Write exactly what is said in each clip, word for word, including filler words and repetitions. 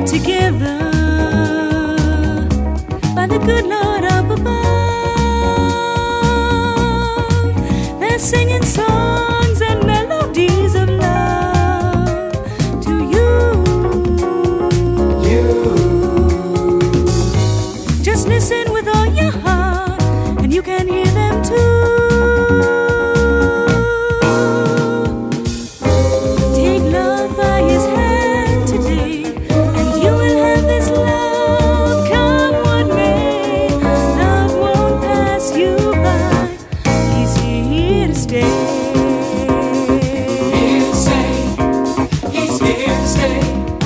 together by the good Lord up above. They're singing songs and melodies of love to you. You. Just listen with all your heart, and you can hear them too. Take love by his hand today, and you will have this love. Come what may, love won't pass you by. He's here to stay. Here to stay. He's here to stay.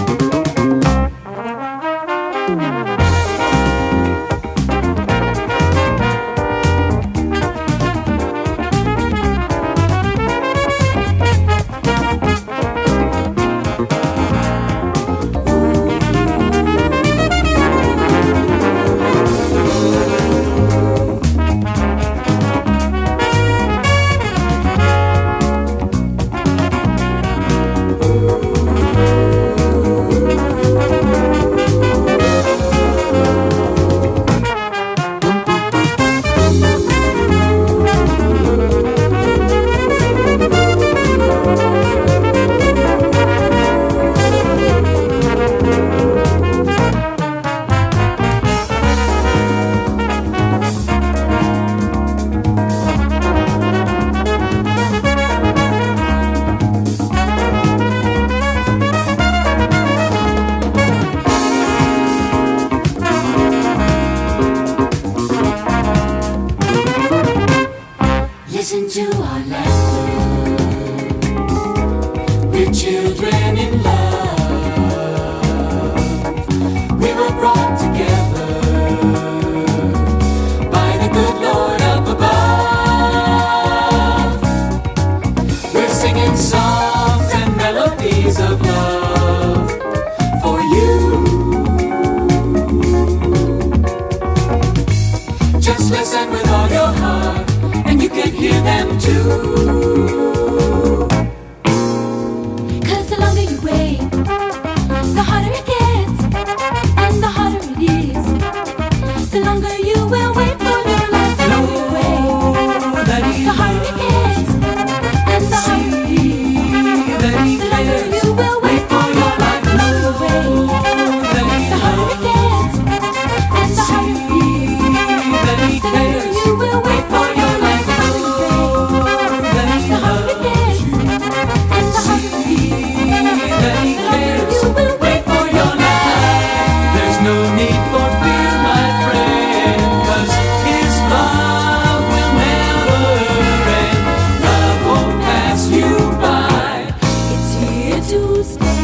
Listen to our laughter. We're children in love. We were brought together by the good Lord up above. We're singing songs and melodies of love for you. Just listen with all your heart, and you can hear them too. Cause the longer you wait, the harder it gets, and the harder it is. The longer you will wait for your life, the longer you wait, the harder it gets, and the harder it is. The longer you will wait for your life, the longer you wait, the harder it gets, and the harder it is. The longer you will wait for your life, the longer you wait, the harder it gets, and the harder it is. The longer you will wait for your life. There's no need for fear, my friend, 'cause his love will never end. Love won't pass you by. It's here to stay.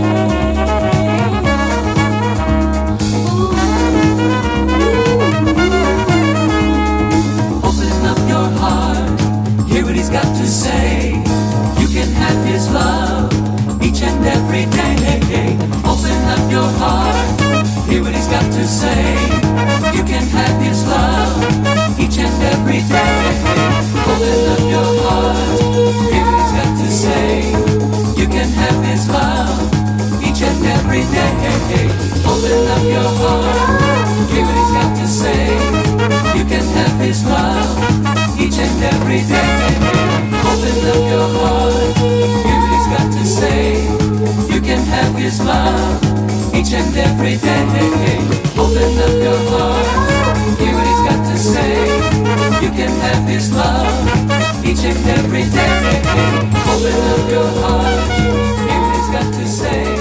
Open up your heart, hear what he's got to say. You can have his love each and every day. Open up your heart, hear what he's got to say. You can have his love each and every day. Open up your heart, hear what he's got to say. You can have his love each and every day. Open up your heart, hear what he's got to say. You can have his love each and every day. Open up your heart, hear what he's got to say. You can have his love each and every day. Open up your heart, hear what he's got to say. You can have his love each and every day. Open up your heart, hear what he's got to say.